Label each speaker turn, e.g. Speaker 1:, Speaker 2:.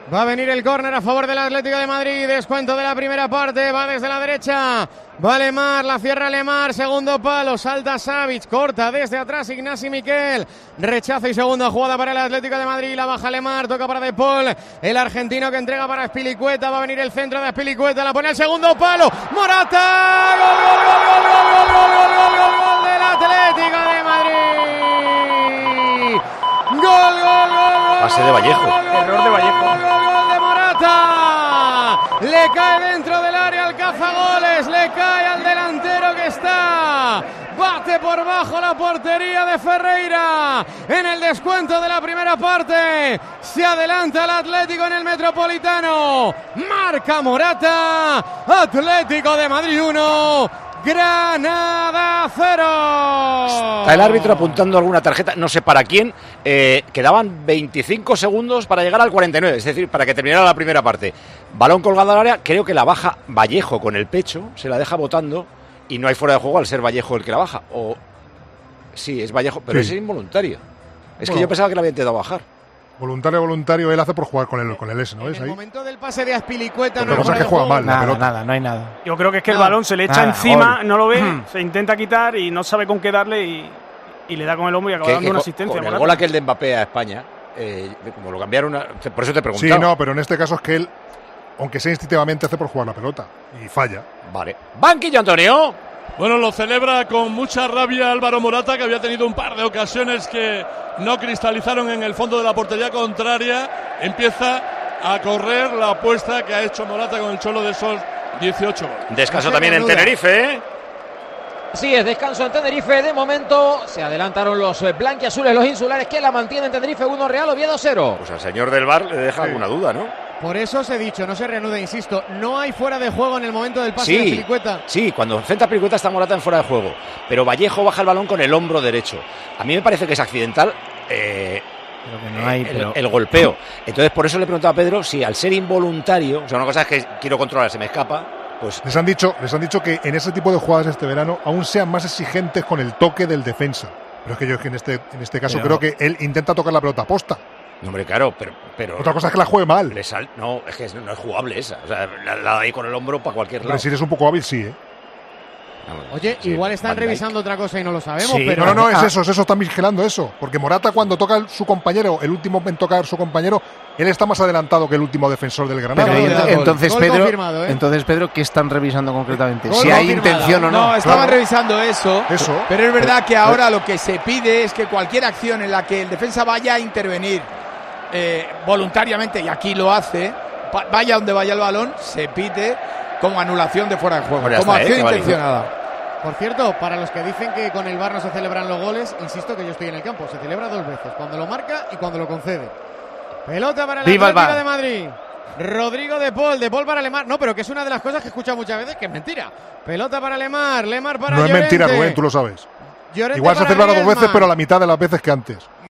Speaker 1: Va a venir el córner a favor del Atlético de Madrid. Descuento de la primera parte. Va desde la derecha. Va Lemar, la cierra Lemar. Segundo palo. Salta Savic. Corta desde atrás Ignasi Miquel. Rechaza y segunda jugada para el Atlético de Madrid. La baja Lemar. Toca para De Paul. El argentino que entrega para Azpilicueta. Va a venir el centro de Azpilicueta. La pone al segundo palo. Morata. Gol, gol, gol, gol, gol, gol, gol, gol, gol, gol, gol del Atlético de Madrid. Gol, gol, gol, gol.
Speaker 2: Pase de Vallejo.
Speaker 3: Error de Vallejo.
Speaker 1: Gol de Morata. Le cae dentro del área al cazagoles. Le cae al delantero que está. Bate por bajo la portería de Ferreira. En el descuento de la primera parte. Se adelanta el Atlético en el Metropolitano. Marca Morata. Atlético de Madrid 1. Granada 0.
Speaker 2: Está el árbitro apuntando alguna tarjeta, no sé para quién. Quedaban 25 segundos para llegar al 49, es decir, para que terminara la primera parte. Balón colgado al área, creo que la baja Vallejo con el pecho, se la deja botando y no hay fuera de juego al ser Vallejo el que la baja. O sí, es Vallejo, pero
Speaker 4: sí.
Speaker 2: Es involuntario. Es que yo pensaba que la había intentado bajar.
Speaker 4: Voluntario, él hace por jugar con el S, ¿no?
Speaker 1: En
Speaker 4: ¿Es
Speaker 1: el
Speaker 4: ahí?
Speaker 1: momento del pase de Azpilicueta
Speaker 4: Otra cosa es que juega mal la pelota.
Speaker 5: Nada, no hay nada.
Speaker 3: Yo creo que es que el balón se le echa
Speaker 5: Nada,
Speaker 3: encima,
Speaker 5: gol.
Speaker 3: no lo ve, se intenta quitar y no sabe con qué darle y le da con el hombro y acaba dando una asistencia.
Speaker 2: Con el
Speaker 3: Morata.
Speaker 2: gol aquel de Mbappé a España, como lo cambiaron, por eso te preguntaba.
Speaker 4: Sí, no, pero en este caso es que él, aunque sea instintivamente, hace por jugar la pelota y falla.
Speaker 2: Vale. Banquillo, Antonio.
Speaker 6: Bueno, lo celebra con mucha rabia Álvaro Morata, que había tenido un par de ocasiones que no cristalizaron en el fondo de la portería contraria. Empieza a correr la apuesta que ha hecho Morata con el Cholo de esos 18 goles.
Speaker 2: Descanso también en Tenerife, ¿eh?
Speaker 7: Sí, es descanso en Tenerife. De momento se adelantaron los blanquiazules, los insulares, que la mantienen en Tenerife 1, Real Oviedo 0.
Speaker 2: Pues al señor del VAR le deja alguna duda, ¿no?
Speaker 1: Por eso os he dicho, no se reanuda, insisto, no hay fuera de juego en el momento del pase de Azpilicueta.
Speaker 2: Sí, cuando enfrenta a Azpilicueta está Morata en fuera de juego, pero Vallejo baja el balón con el hombro derecho. A mí me parece que es accidental el golpeo. Entonces por eso le preguntaba a Pedro si al ser involuntario, o sea, una cosa es que quiero controlar, se me escapa, pues...
Speaker 4: Les han dicho que en ese tipo de jugadas este verano aún sean más exigentes con el toque del defensa. Pero es que yo en este caso creo que él intenta tocar la pelota posta.
Speaker 2: No, hombre, claro, pero...
Speaker 4: Otra cosa es que la juegue mal.
Speaker 2: No, es que no es jugable esa. O sea, la da ahí con el hombro para cualquier lado.
Speaker 4: Pero si eres un poco hábil, sí, ¿eh?
Speaker 1: Oye,
Speaker 2: sí,
Speaker 1: igual están revisando otra cosa y no lo sabemos,
Speaker 2: sí,
Speaker 1: pero...
Speaker 4: No, es eso, están vigilando eso. Porque Morata cuando toca su compañero, el último en tocar su compañero, él está más adelantado que el último defensor del Granada.
Speaker 5: Pero entonces,
Speaker 1: gol confirmado, ¿eh?
Speaker 5: Pedro, ¿qué están revisando concretamente?
Speaker 1: Gol
Speaker 5: Si hay
Speaker 1: confirmado.
Speaker 5: intención o no.
Speaker 8: No, estaban revisando eso. Pero es verdad que ahora lo que se pide es que cualquier acción en la que el defensa vaya a intervenir voluntariamente, y aquí lo hace, vaya donde vaya el balón, se pite como anulación de fuera de juego,
Speaker 2: Bueno,
Speaker 8: como acción
Speaker 2: vale.
Speaker 8: intencionada.
Speaker 1: Por cierto, para los que dicen que con el VAR no se celebran los goles, insisto que yo estoy en el campo, se celebra dos veces, cuando lo marca y cuando lo concede. Pelota para el
Speaker 5: Viva el
Speaker 1: Atlético
Speaker 5: VAR.
Speaker 1: de Madrid. Rodrigo De Paul para Lemar. No, pero que es una de las cosas que he escuchado muchas veces, que es mentira. Pelota para Lemar para
Speaker 4: No es
Speaker 1: Llorente.
Speaker 4: mentira, Rubén, tú lo sabes.
Speaker 1: Llorente
Speaker 4: Igual se
Speaker 1: para
Speaker 4: celebra dos
Speaker 1: Griezmann.
Speaker 4: veces, pero a la mitad de las veces que antes.